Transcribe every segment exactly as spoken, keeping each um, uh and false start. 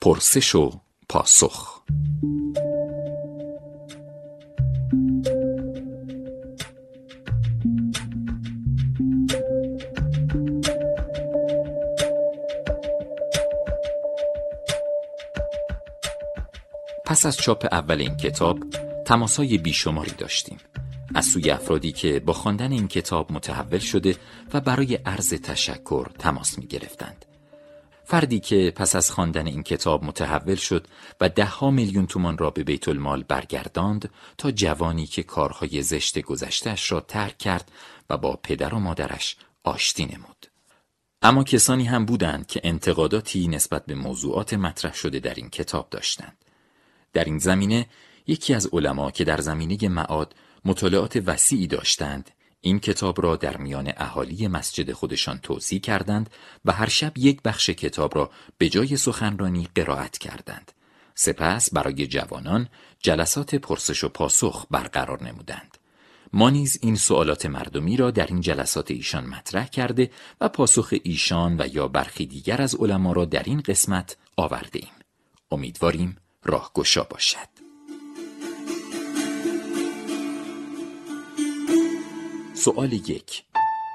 پرسش و پاسخ. پس از چاپ اول این کتاب تماس‌های بیشماری داشتیم از سوی افرادی که با خواندن این کتاب متحول شده و برای عرض تشکر تماس می گرفتند. فردی که پس از خواندن این کتاب متحول شد و ده ها میلیون تومان را به بیت المال برگرداند، تا جوانی که کارهای زشت گذشته‌اش را ترک کرد و با پدر و مادرش آشتی نمود. اما کسانی هم بودند که انتقاداتی نسبت به موضوعات مطرح شده در این کتاب داشتند. در این زمینه یکی از علما که در زمینه معاد مطالعات وسیعی داشتند، این کتاب را در میان اهالی مسجد خودشان توزیع کردند و هر شب یک بخش کتاب را به جای سخنرانی قرائت کردند. سپس برای جوانان جلسات پرسش و پاسخ برقرار نمودند. ما نیز این سوالات مردمی را در این جلسات ایشان مطرح کرده و پاسخ ایشان و یا برخی دیگر از علما را در این قسمت آورده ایم. امیدواریم راهگشا باشد. سوال یک: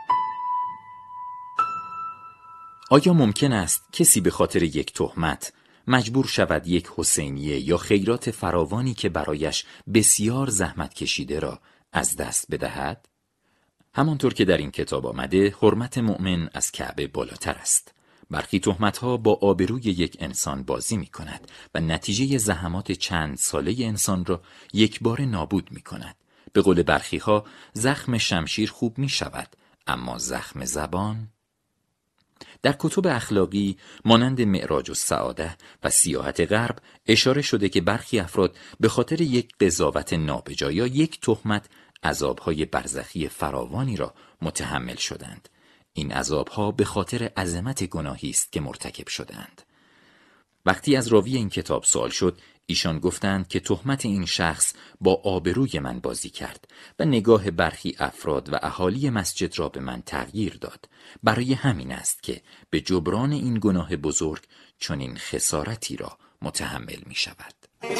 آیا ممکن است کسی به خاطر یک تهمت مجبور شود یک حسینیه یا خیرات فراوانی که برایش بسیار زحمت کشیده را از دست بدهد؟ همانطور که در این کتاب آمده، حرمت مؤمن از کعبه بالاتر است. برخی تهمت‌ها با آبروی یک انسان بازی می کند و نتیجه زحمات چند ساله انسان را یک بار نابود می کند. به قول برخی ها زخم شمشیر خوب می شود، اما زخم زبان؟ در کتب اخلاقی مانند معراج السعاده و سیاحت غرب اشاره شده که برخی افراد به خاطر یک قضاوت نابجا یا یک تهمت عذاب‌های برزخی فراوانی را متحمل شدند. این عذاب‌ها به خاطر عظمت گناهی است که مرتکب شدند. وقتی از راوی این کتاب سوال شد، ایشان گفتند که تهمت این شخص با آبروی من بازی کرد و نگاه برخی افراد و اهالی مسجد را به من تغییر داد. برای همین است که به جبران این گناه بزرگ چنین خسارتی را متحمل می شود.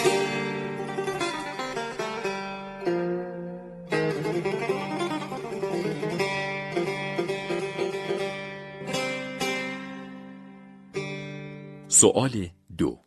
سوال دو: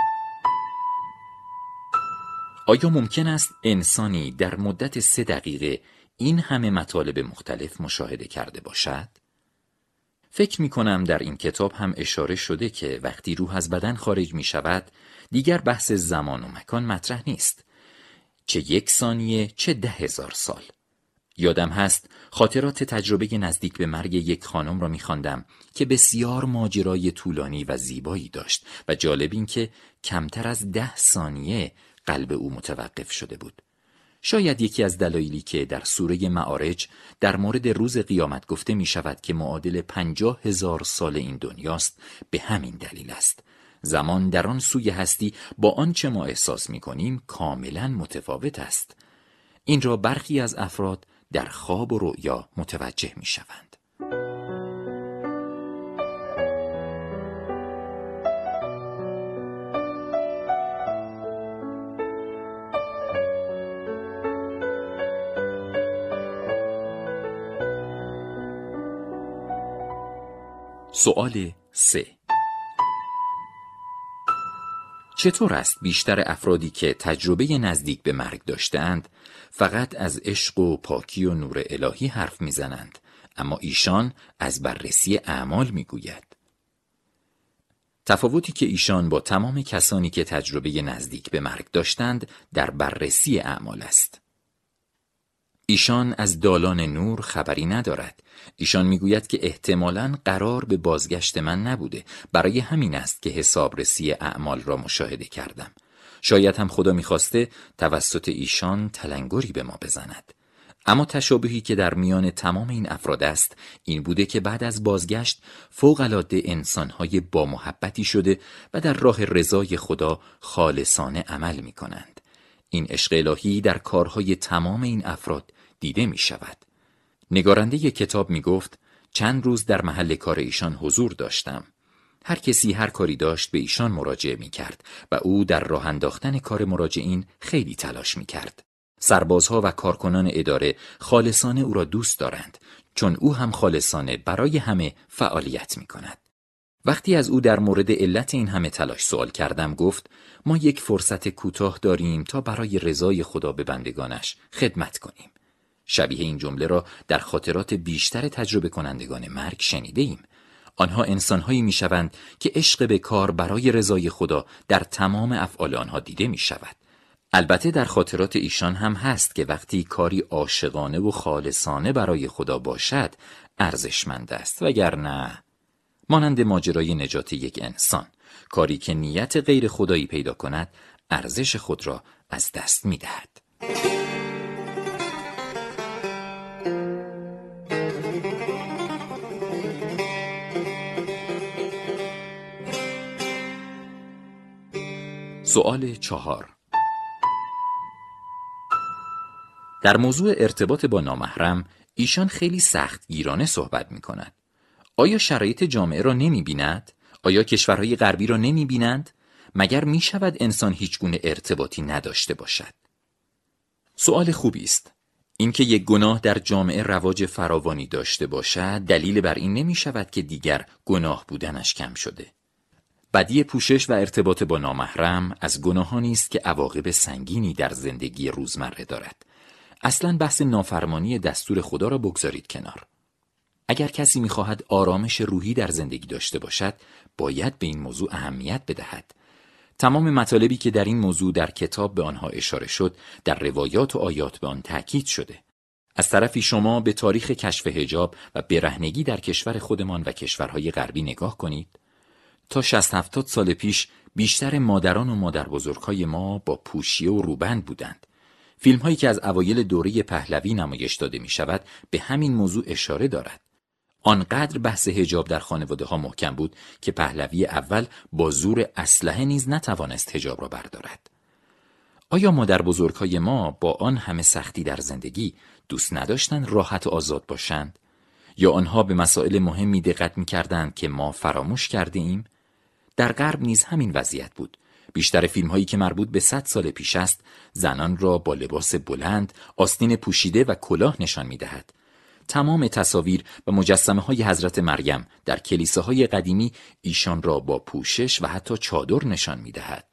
آیا ممکن است انسانی در مدت سه دقیقه این همه مطالب مختلف مشاهده کرده باشد؟ فکر می کنم در این کتاب هم اشاره شده که وقتی روح از بدن خارج می شود، دیگر بحث زمان و مکان مطرح نیست. چه یک ثانیه، چه ده هزار سال. یادم هست خاطرات تجربه نزدیک به مرگ یک خانم را می خواندم که بسیار ماجرای طولانی و زیبایی داشت و جالب این که کمتر از ده ثانیه قلب او متوقف شده بود. شاید یکی از دلایلی که در سوره معارج در مورد روز قیامت گفته می شود که معادل پنجاه هزار سال این دنیاست به همین دلیل است. زمان در آن سوی هستی با آنچه ما احساس می کنیم کاملا متفاوت است. این را برخی از افراد در خواب و رؤیا متوجه می شوند. سوال سه: چطور است بیشتر افرادی که تجربه نزدیک به مرگ داشتند فقط از عشق و پاکی و نور الهی حرف میزنند، اما ایشان از بررسی اعمال میگوید؟ تفاوتی که ایشان با تمام کسانی که تجربه نزدیک به مرگ داشتند در بررسی اعمال است. ایشان از دالان نور خبری ندارد. ایشان میگوید که احتمالاً قرار به بازگشت من نبوده، برای همین است که حسابرسی اعمال را مشاهده کردم. شاید هم خدا میخواسته توسط ایشان تلنگری به ما بزند. اما تشابهی که در میان تمام این افراد است این بوده که بعد از بازگشت فوق‌العاده انسان‌های با محبتی شده و در راه رضای خدا خالصانه عمل می‌کنند. این عشق الهی در کارهای تمام این افراد دیده می‌شود. نگارنده ی کتاب می‌گفت چند روز در محل کار ایشان حضور داشتم. هر کسی هر کاری داشت به ایشان مراجعه می کرد و او در راه انداختن کار مراجعین خیلی تلاش می کرد. سربازها و کارکنان اداره خالصانه او را دوست دارند، چون او هم خالصانه برای همه فعالیت می کند. وقتی از او در مورد علت این همه تلاش سوال کردم، گفت ما یک فرصت کوتاه داریم تا برای رضای خدا به بندگانش خدمت کنیم. شبیه این جمله را در خاطرات بیشتر تجربه کنندگان مرگ شنیده ایم. آنها انسانهایی می شوند که عشق به کار برای رضای خدا در تمام افعال آنها دیده می شود. البته در خاطرات ایشان هم هست که وقتی کاری عاشقانه و خالصانه برای خدا باشد ارزشمند است، وگرنه مانند ماجرای نجات یک انسان، کاری که نیت غیر خدایی پیدا کند ارزش خود را از دست می دهد. سؤال چهار. در موضوع ارتباط با نامحرم ایشان خیلی سختگیرانه صحبت می کند. آیا شرایط جامعه را نمی بیند؟ آیا کشورهای غربی را نمی بینند؟ مگر می شود انسان هیچ گونه ارتباطی نداشته باشد؟ سؤال خوبی است. اینکه یک گناه در جامعه رواج فراوانی داشته باشد دلیل بر این نمی شود که دیگر گناه بودنش کم شده. بدی پوشش و ارتباط با نامحرم از گناهانی است که عواقب سنگینی در زندگی روزمره دارد. اصلاً بحث نافرمانی دستور خدا را بگذارید کنار. اگر کسی می‌خواهد آرامش روحی در زندگی داشته باشد، باید به این موضوع اهمیت بدهد. تمام مطالبی که در این موضوع در کتاب به آنها اشاره شد، در روایات و آیات به آن تأکید شده. از طرفی شما به تاریخ کشف حجاب و برهنگی در کشور خودمان و کشورهای غربی نگاه کنید. تا شصت هفتاد سال پیش بیشتر مادران و مادربزرگ‌های ما با پوشیه و روبند بودند. فیلم هایی که از اوایل دوره پهلوی نمایش داده می شود به همین موضوع اشاره دارد. آنقدر بحث حجاب در خانواده ها محکم بود که پهلوی اول با زور اسلحه نیز نتوانست حجاب را بردارد. آیا مادر بزرگ‌های ما با آن همه سختی در زندگی دوست نداشتند راحت و آزاد باشند؟ یا آنها به مسائل مهمی دقت می‌کردند که ما فراموش کرده ایم؟ در غرب نیز همین وضعیت بود. بیشتر فیلم هایی که مربوط به صد سال پیش است، زنان را با لباس بلند، آستین پوشیده و کلاه نشان می‌دهد. تمام تصاویر و مجسمه های حضرت مریم در کلیساهای قدیمی ایشان را با پوشش و حتی چادر نشان می‌دهد.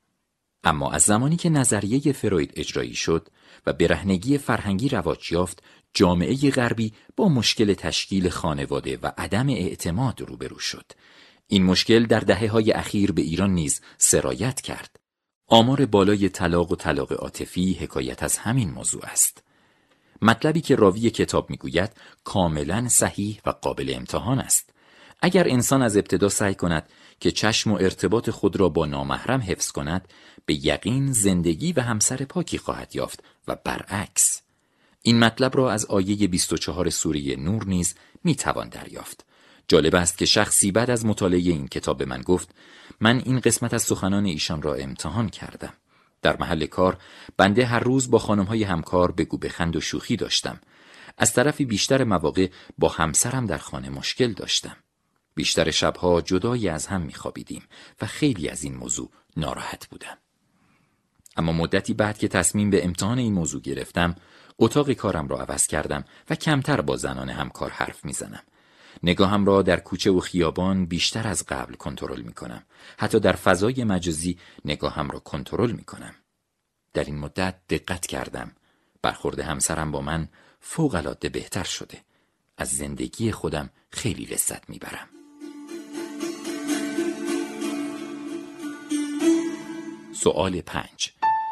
اما از زمانی که نظریه فروید اجرایی شد و برهنگی فرهنگی رواج یافت، جامعه غربی با مشکل تشکیل خانواده و عدم اعتماد روبرو شد. این مشکل در دهه‌های اخیر به ایران نیز سرایت کرد. آمار بالای طلاق و طلاق عاطفی حکایت از همین موضوع است. مطلبی که راوی کتاب میگوید کاملا صحیح و قابل امتحان است. اگر انسان از ابتدا سعی کند که چشم و ارتباط خود را با نامحرم حفظ کند، به یقین زندگی و همسر پاکی خواهد یافت و برعکس. این مطلب را از آیه بیست و چهار سوره نور نیز میتوان دریافت. جالب است که شخصی بعد از مطالعه این کتاب به من گفت من این قسمت از سخنان ایشان را امتحان کردم. در محل کار بنده هر روز با خانم‌های همکار بگو بخند و شوخی داشتم. از طرفی بیشتر مواقع با همسرم در خانه مشکل داشتم. بیشتر شبها جدایی از هم می‌خوابیدیم و خیلی از این موضوع ناراحت بودم. اما مدتی بعد که تصمیم به امتحان این موضوع گرفتم، اتاق کارم را عوض کردم و کمتر با زنان همکار حرف می‌زنم. نگاهم را در کوچه و خیابان بیشتر از قبل کنترل می‌کنم. حتی در فضای مجازی نگاهم را کنترل می‌کنم. در این مدت دقت کردم. برخورد همسرم با من فوق‌العاده بهتر شده. از زندگی خودم خیلی لذت می‌برم. سؤال پنج.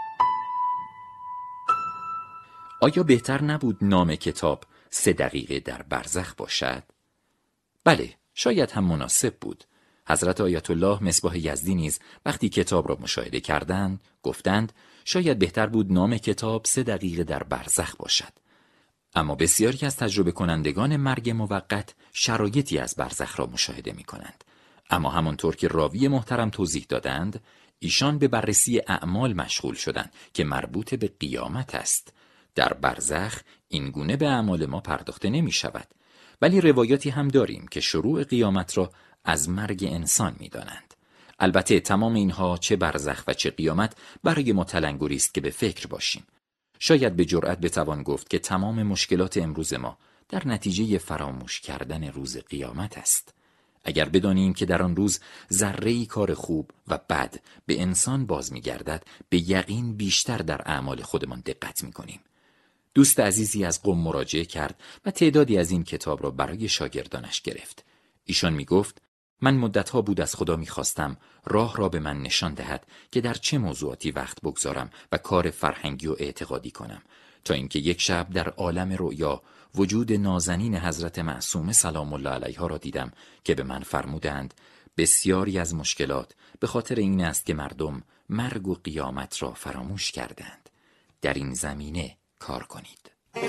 آیا بهتر نبود نام کتاب سه دقیقه در برزخ باشد؟ بله، شاید هم مناسب بود. حضرت آیت الله مصباح یزدی نیز وقتی کتاب را مشاهده کردند، گفتند شاید بهتر بود نام کتاب سه دقیقه در برزخ باشد. اما بسیاری از تجربه کنندگان مرگ موقت شرایطی از برزخ را مشاهده می کنند. اما همانطور که راوی محترم توضیح دادند، ایشان به بررسی اعمال مشغول شدند که مربوط به قیامت است. در برزخ این گونه به اعمال ما پرداخته نمی شود. ولی روایاتی هم داریم که شروع قیامت را از مرگ انسان می‌دانند. البته تمام اینها چه برزخ و چه قیامت برای ما تلنگری است که به فکر باشیم. شاید به جرئت بتوان گفت که تمام مشکلات امروز ما در نتیجه فراموش کردن روز قیامت است. اگر بدانیم که در آن روز ذره‌ای کار خوب و بد به انسان باز می‌گردد، به یقین بیشتر در اعمال خودمان دقت می‌کنیم. دوست عزیزی از قم مراجعه کرد و تعدادی از این کتاب را برای شاگردانش گرفت. ایشان می‌گفت: من مدتها بود از خدا می‌خواستم راه را به من نشان دهد که در چه موضوعاتی وقت بگذارم و کار فرهنگی و اعتقادی کنم، تا اینکه یک شب در عالم رؤیا وجود نازنین حضرت معصومه سلام الله علیها را دیدم که به من فرمودند بسیاری از مشکلات به خاطر این است که مردم مرگ و قیامت را فراموش کردند. در این زمینه کار کنید.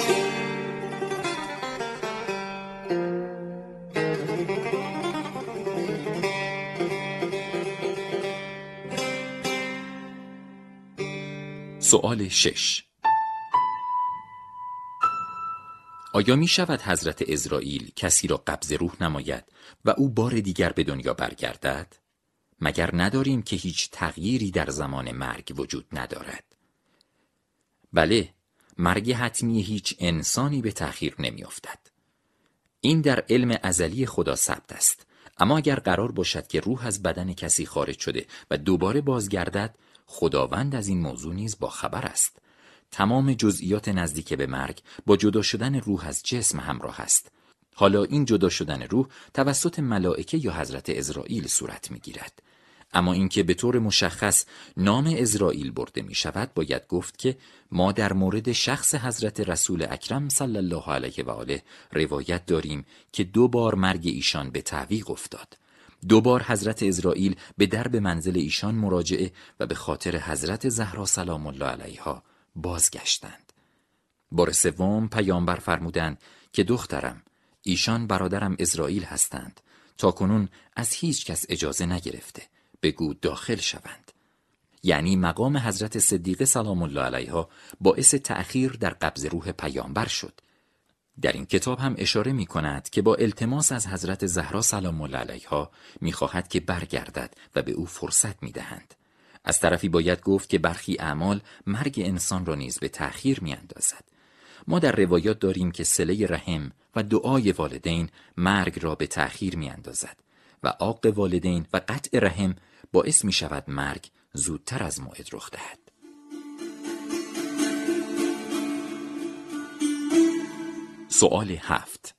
سوال شش. آیا می شود حضرت عزرائیل کسی را قبض روح نماید و او بار دیگر به دنیا برگردد؟ مگر نداریم که هیچ تغییری در زمان مرگ وجود ندارد؟ بله، مرگ حتمی هیچ انسانی به تأخیر نمی افتد. این در علم ازلی خدا ثبت است. اما اگر قرار باشد که روح از بدن کسی خارج شده و دوباره بازگردد، خداوند از این موضوع نیز با خبر است. تمام جزئیات نزدیک به مرگ با جدا شدن روح از جسم همراه است. حالا این جدا شدن روح توسط ملائکه یا حضرت عزرائیل صورت می گیرد. اما اینکه به طور مشخص نام عزرائیل برده می شود، باید گفت که ما در مورد شخص حضرت رسول اکرم صلی الله علیه و آله روایت داریم که دو بار مرگ ایشان به تعویق افتاد. دو بار حضرت عزرائیل به درب منزل ایشان مراجعه و به خاطر حضرت زهرا سلام الله علیها بازگشتند. بار سوم پیامبر فرمودند که دخترم، ایشان برادرم عزرائیل هستند، تا کنون از هیچ کس اجازه نگرفته، بگو داخل شوند. یعنی مقام حضرت صدیقه سلام الله علیها باعث تأخیر در قبض روح پیامبر شد. در این کتاب هم اشاره می کند که با التماس از حضرت زهرا سلام الله علیها می خواهد که برگردد و به او فرصت می دهند. از طرفی باید گفت که برخی اعمال مرگ انسان را نیز به تأخیر می اندازد. ما در روایات داریم که صله رحم و دعای والدین مرگ را به تأخیر می اندازد و عاق والدین و قطع رحم باعث می شود مرگ زودتر از موعد رخ دهد. سوال هفت.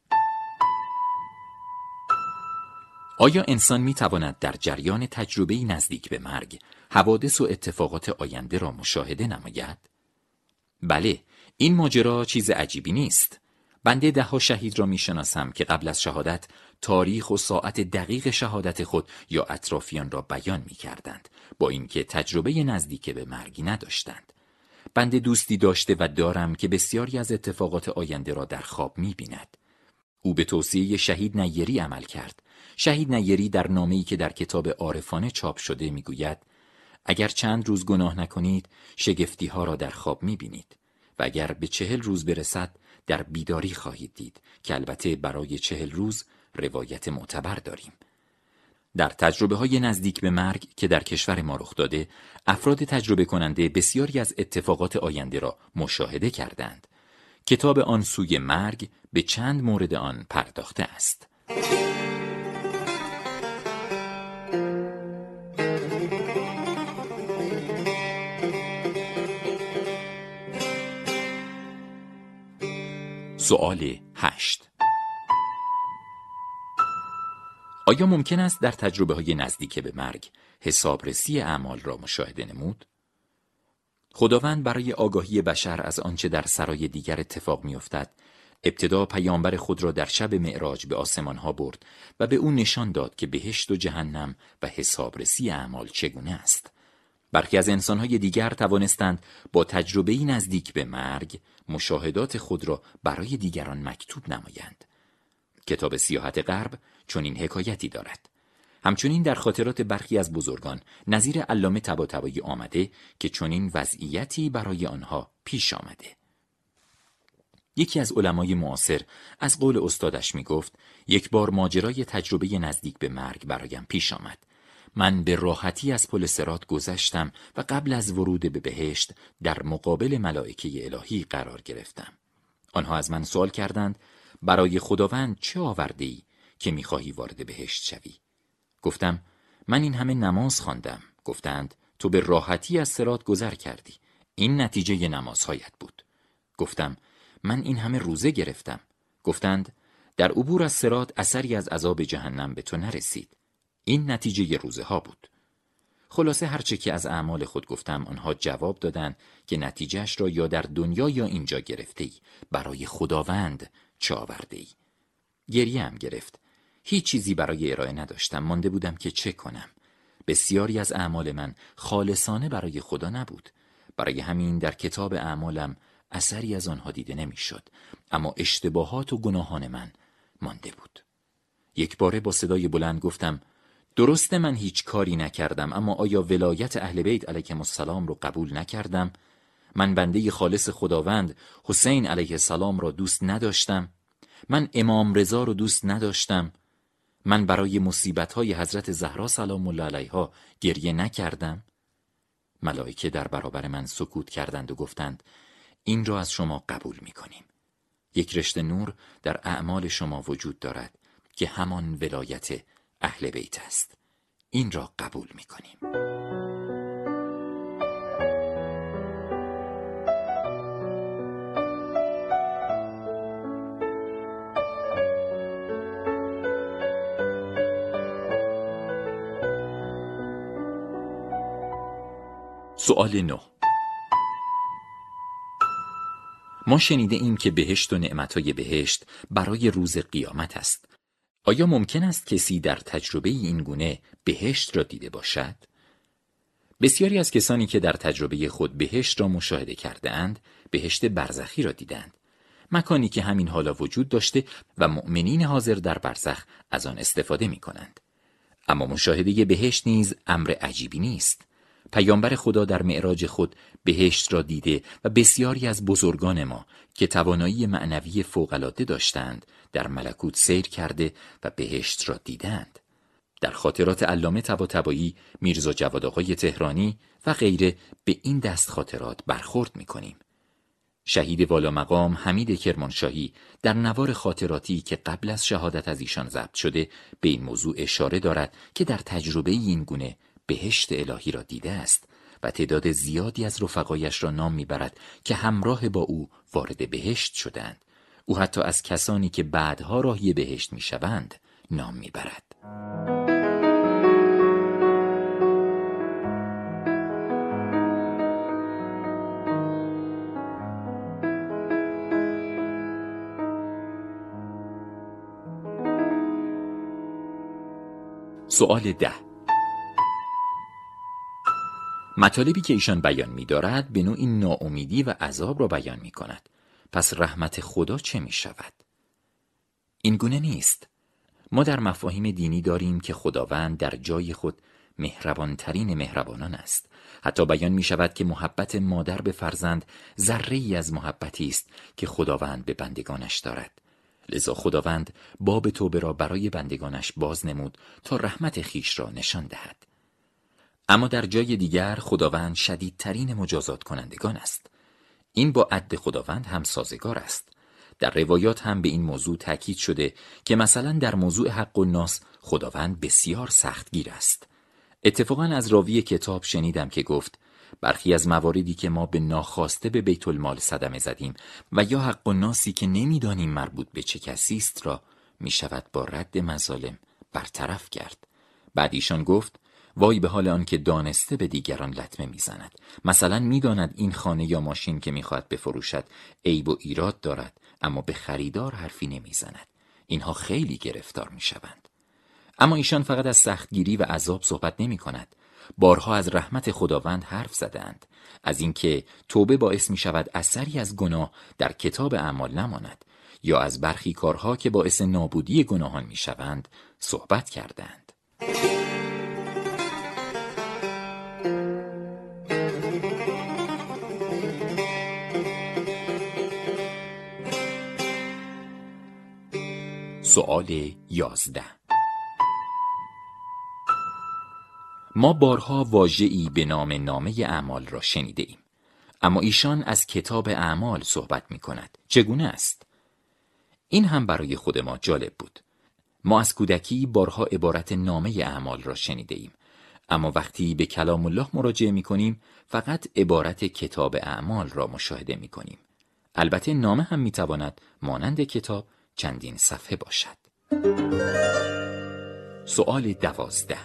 آیا انسان می تواند در جریان تجربه‌ای نزدیک به مرگ حوادث و اتفاقات آینده را مشاهده نماید؟ بله، این ماجرا چیز عجیبی نیست. بنده ده ها شهید را می شناسم که قبل از شهادت تاریخ و ساعت دقیق شهادت خود یا اطرافیان را بیان می کردند، با اینکه تجربه نزدیک به مرگی نداشتند. بنده دوستی داشته و دارم که بسیاری از اتفاقات آینده را در خواب می بیند. او به توصیه شهید نیری عمل کرد. شهید نیری در نامه‌ای که در کتاب عارفانه چاپ شده می گوید اگر چند روز گناه نکنید شگفتی ها را در خواب می بینید و اگر به چهل روز برسد در بیداری خواهید دید، که البته برای چهل روز روایت معتبر داریم. در تجربه های نزدیک به مرگ که در کشور ما رخ داده، افراد تجربه کننده بسیاری از اتفاقات آینده را مشاهده کردند. کتاب آن سوی مرگ به چند مورد آن پرداخته است. سوال هشت. آیا ممکن است در تجربه های نزدیک به مرگ حسابرسی اعمال را مشاهده نمود؟ خداوند برای آگاهی بشر از آنچه در سرای دیگر اتفاق می افتد، ابتدا پیامبر خود را در شب معراج به آسمان ها برد و به او نشان داد که بهشت و جهنم و حسابرسی اعمال چگونه است. برخی از انسان‌های دیگر توانستند با تجربه‌ای نزدیک به مرگ مشاهدات خود را برای دیگران مکتوب نمایند. کتاب سیاحت غرب چنین حکایتی دارد. همچنین در خاطرات برخی از بزرگان نظیر علامه طباطبایی آمده که چنین وضعیتی برای آنها پیش آمده. یکی از علمای معاصر از قول استادش می گفت یک بار ماجرای تجربه نزدیک به مرگ برایم پیش آمد. من به راحتی از پل صراط گذشتم و قبل از ورود به بهشت در مقابل ملائکه الهی قرار گرفتم. آنها از من سوال کردند برای خداوند چه آورده‌ای که می‌خواهی وارد بهشت شوی؟ گفتم من این همه نماز خواندم. گفتند تو به راحتی از صراط گذر کردی. این نتیجه نمازهایت بود. گفتم من این همه روزه گرفتم. گفتند در عبور از صراط اثری از عذاب جهنم به تو نرسید. این نتیجه روزه ها بود. خلاصه هرچه که از اعمال خود گفتم آنها جواب دادند که نتیجهش را یا در دنیا یا اینجا گرفته ای. برای خداوند چه آورده ای؟ گریه هم گرفت. هیچ چیزی برای ارائه نداشتم. مانده بودم که چه کنم. بسیاری از اعمال من خالصانه برای خدا نبود. برای همین در کتاب اعمالم اثری از آنها دیده نمیشد. اما اشتباهات و گناهان من مانده بود. یک باره با صدای بلند گفتم درسته من هیچ کاری نکردم، اما آیا ولایت اهل بیت علیهم السلام رو قبول نکردم؟ من بنده خالص خداوند حسین علیه السلام را دوست نداشتم؟ من امام رضا رو دوست نداشتم؟ من برای مصیبت‌های حضرت زهرا سلام الله علیها گریه نکردم؟ ملائکه در برابر من سکوت کردند و گفتند این را از شما قبول می‌کنیم. یک رشته نور در اعمال شما وجود دارد که همان ولایت اهل بیت است. این را قبول می‌کنیم. سؤال نه. ما شنیده ایم که بهشت و نعمتهای بهشت برای روز قیامت است. آیا ممکن است کسی در تجربه این گونه بهشت را دیده باشد؟ بسیاری از کسانی که در تجربه خود بهشت را مشاهده کرده اند، بهشت برزخی را دیدند. مکانی که همین حالا وجود داشته و مؤمنین حاضر در برزخ از آن استفاده می کنند. اما مشاهده بهشت نیز امر عجیبی نیست. پیامبر خدا در معراج خود بهشت را دیده و بسیاری از بزرگان ما که توانایی معنوی فوق‌العاده داشتند در ملکوت سیر کرده و بهشت را دیدند. در خاطرات علامه طباطبایی، میرزا جواد آقای تهرانی و غیره به این دست خاطرات برخورد می‌کنیم. شهید والا مقام حمید کرمانشاهی در نوار خاطراتی که قبل از شهادت از ایشان ضبط شده به این موضوع اشاره دارد که در تجربه این گونه بهشت الهی را دیده است و تعداد زیادی از رفقایش را نام میبرد که همراه با او وارد بهشت شدند. او حتی از کسانی که بعدها راهی بهشت میشوند نام میبرد. سؤال ده. مطالبی که ایشان بیان می دارد به نوعی ناامیدی و عذاب را بیان می کند. پس رحمت خدا چه می شود؟ این گونه نیست. ما در مفاهیم دینی داریم که خداوند در جای خود مهربانترین مهربانان است. حتی بیان می شود که محبت مادر به فرزند ذره‌ای از محبتی است که خداوند به بندگانش دارد. لذا خداوند باب توبه را برای بندگانش باز نمود تا رحمت خیش را نشان دهد. اما در جای دیگر خداوند شدیدترین مجازات کنندگان است. این با عد خداوند هم سازگار است. در روایات هم به این موضوع تاکید شده که مثلا در موضوع حق الناس خداوند بسیار سختگیر است. اتفاقا از راوی کتاب شنیدم که گفت برخی از مواردی که ما به ناخواسته به بیت المال صدمه زدیم و یا حق الناسی که نمیدانیم مربوط به چه کسی است را می شود با رد مظالم برطرف کرد. بعد ایشان گفت وای به حال آن که دانسته به دیگران لطمه میزند. مثلا میداند این خانه یا ماشین که میخواهد بفروشد عیب و ایراد دارد، اما به خریدار حرفی نمیزند. اینها خیلی گرفتار میشوند. اما ایشان فقط از سختگیری و عذاب صحبت نمی کند. بارها از رحمت خداوند حرف زدند، از اینکه توبه باعث می شود اثری از گناه در کتاب اعمال نماند، یا از برخی کارها که باعث نابودی گناهان می شوند صحبت کردند. سؤال یازده. ما بارها واژه‌ای به نام نامه اعمال را شنیده ایم، اما ایشان از کتاب اعمال صحبت می کند. چگونه است؟ این هم برای خود ما جالب بود. ما از کودکی بارها عبارت نامه اعمال را شنیده ایم، اما وقتی به کلام الله مراجعه می کنیم فقط عبارت کتاب اعمال را مشاهده می کنیم. البته نامه هم می تواند مانند کتاب چندین صفحه باشد. سؤال دوازده.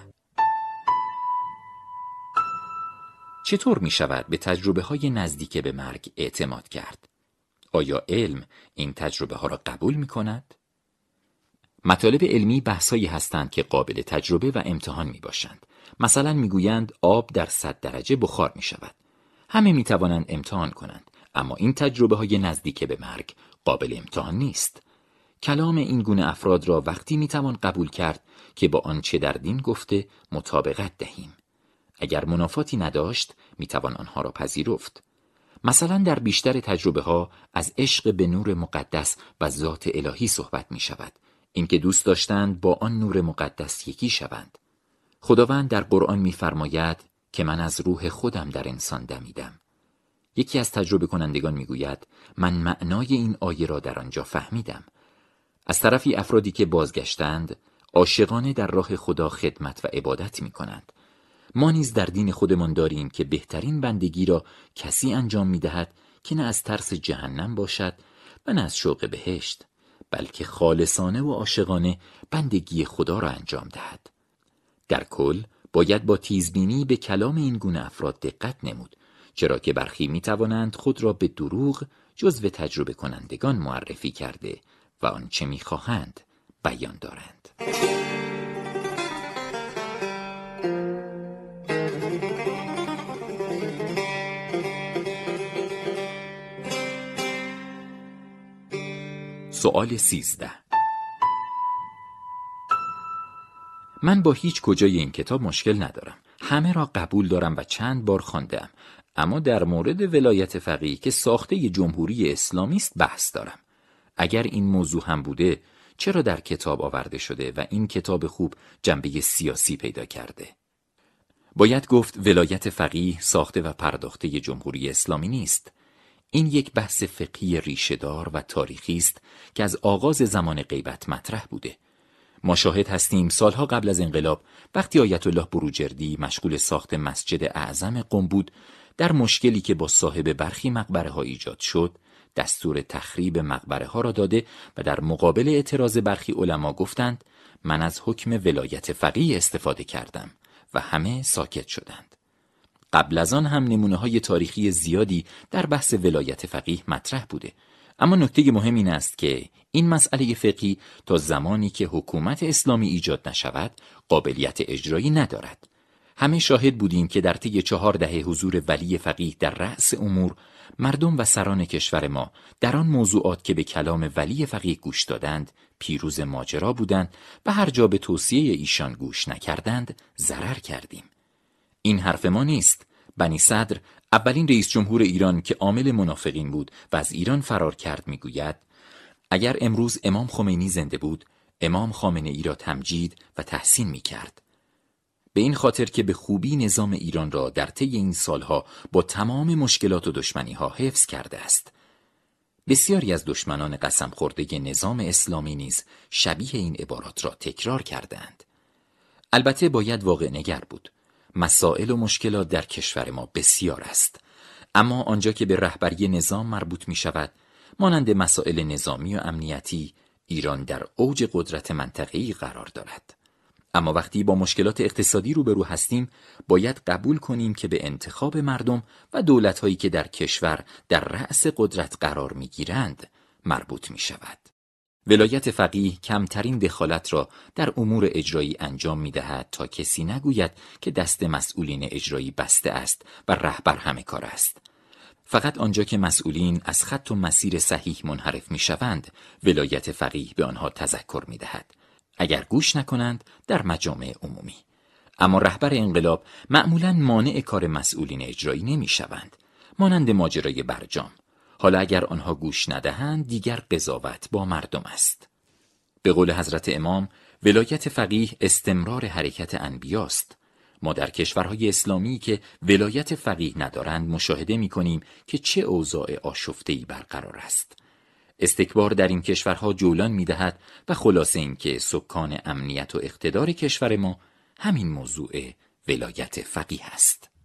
چطور می شود به تجربه های نزدیک به مرگ اعتماد کرد؟ آیا علم این تجربه ها را قبول می کند؟ مطالب علمی بحثایی هستند که قابل تجربه و امتحان می باشند. مثلا می گویند آب در صد درجه بخار می شود. همه می توانند امتحان کنند، اما این تجربه های نزدیک به مرگ قابل امتحان نیست. کلام این گونه افراد را وقتی می توان قبول کرد که با آنچه در دین گفته مطابقت دهیم. اگر منافاتی نداشت می توان آنها را پذیرفت. مثلا در بیشتر تجربه ها از عشق به نور مقدس و ذات الهی صحبت می شود. اینکه دوست داشتند با آن نور مقدس یکی شوند. خداوند در قرآن می فرماید که من از روح خودم در انسان دمیدم. یکی از تجربه کنندگان می گوید من معنای این آیه را در آنجا فهمیدم. از طرفی افرادی که بازگشتند عاشقانه در راه خدا خدمت و عبادت می کنند. ما نیز در دین خودمان داریم که بهترین بندگی را کسی انجام می دهد که نه از ترس جهنم باشد و نه از شوق بهشت، بلکه خالصانه و عاشقانه بندگی خدا را انجام دهد. در کل باید با تیزبینی به کلام این گونه افراد دقت نمود، چرا که برخی می توانند خود را به دروغ جزو تجربه کنندگان معرفی کرده و آنچه می خواهند بیان دارند. سؤال سیزده. من با هیچ کجای این کتاب مشکل ندارم. همه را قبول دارم و چند بار خواندم، اما در مورد ولایت فقیه که ساخته جمهوری اسلامی است بحث دارم. اگر این موضوع هم بوده چرا در کتاب آورده شده و این کتاب خوب جنبه سیاسی پیدا کرده؟ باید گفت ولایت فقیه ساخته و پرداخته جمهوری اسلامی نیست. این یک بحث فقهی ریشه‌دار و تاریخی است که از آغاز زمان غیبت مطرح بوده. ما شاهد هستیم سالها قبل از انقلاب وقتی آیت الله بروجردی مشغول ساخت مسجد اعظم قم بود، در مشکلی که با صاحب برخی مقبره ها ایجاد شد دستور تخریب مقبره ها را داده و در مقابل اعتراض برخی علما گفتند من از حکم ولایت فقیه استفاده کردم و همه ساکت شدند. قبل از آن هم نمونه‌های تاریخی زیادی در بحث ولایت فقیه مطرح بوده، اما نکته مهم این است که این مسئله فقهی تا زمانی که حکومت اسلامی ایجاد نشود قابلیت اجرایی ندارد. همه شاهد بودیم که در طی چهار دهه حضور ولی فقیه در رأس امور، مردم و سران کشور ما در آن موضوعات که به کلام ولی فقیه گوش دادند پیروز ماجرا بودند و هر جا به توصیه ایشان گوش نکردند ضرر کردیم. این حرف ما نیست. بنی صدر، اولین رئیس جمهور ایران که عامل منافقین بود و از ایران فرار کرد، میگوید اگر امروز امام خمینی زنده بود امام خامنه ای را تمجید و تحسین میکرد. به این خاطر که به خوبی نظام ایران را در طی این سالها با تمام مشکلات و دشمنی‌ها حفظ کرده است. بسیاری از دشمنان قسم خورده نظام اسلامی نیز شبیه این عبارات را تکرار کردند. البته باید واقع نگر بود. مسائل و مشکلات در کشور ما بسیار است، اما آنجا که به رهبری نظام مربوط می شود، مانند مسائل نظامی و امنیتی، ایران در اوج قدرت منطقه‌ای قرار دارد. اما وقتی با مشکلات اقتصادی روبرو هستیم، باید قبول کنیم که به انتخاب مردم و دولت‌هایی که در کشور در رأس قدرت قرار می‌گیرند مربوط می‌شود. ولایت فقیه کمترین دخالت را در امور اجرایی انجام می‌دهد تا کسی نگوید که دست مسئولین اجرایی بسته است و رهبر همه کار است. فقط آنجا که مسئولین از خط و مسیر صحیح منحرف می‌شوند، ولایت فقیه به آنها تذکر می‌دهد. اگر گوش نکنند در مجامع عمومی. اما رهبر انقلاب معمولاً مانع کار مسئولین اجرایی نمی‌شوند، مانند ماجرای برجام. حالا اگر آنها گوش ندهند دیگر قضاوت با مردم است. به قول حضرت امام، ولایت فقیه استمرار حرکت انبیاست. ما در کشورهای اسلامی که ولایت فقیه ندارند مشاهده می‌کنیم که چه اوضاع آشفته‌ای برقرار است. استکبار در این کشورها جولان می‌دهد و خلاصه این که سکان امنیت و اقتدار کشور ما همین موضوع ولایت فقیه است.